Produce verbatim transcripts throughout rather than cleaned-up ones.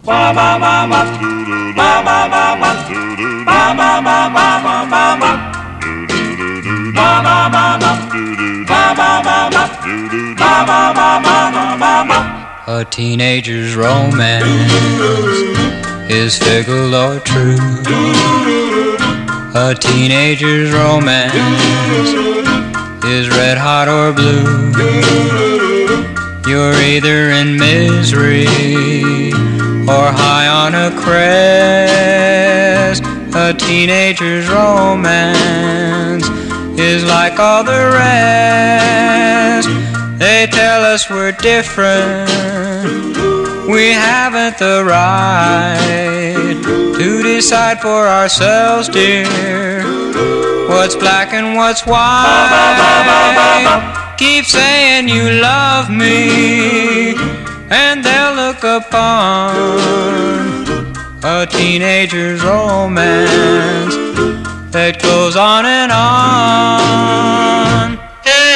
A teenager's romance is fickle or true. A teenager's romance is red hot or blue. You're either in misery or high on a crest. A teenager's romance is like all the rest. They tell us we're different. We haven't the right to decide for ourselves, dear, what's black and what's white. Keep saying you love me, and they'll look upon a teenager's romance that goes on and on.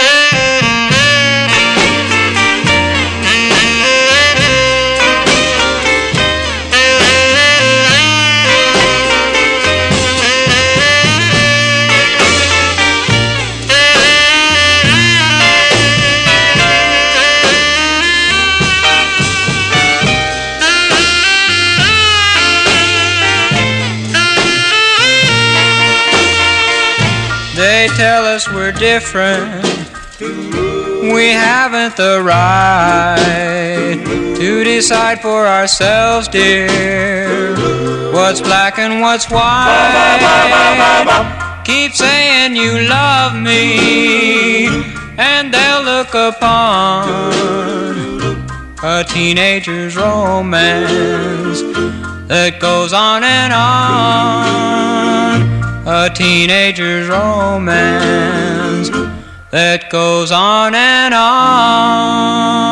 They tell us we're different. We haven't the right to decide for ourselves, dear, what's black and what's white. Keep saying you love me, and they'll look upon a teenager's romance that goes on and on. A teenager's romance that goes on and on.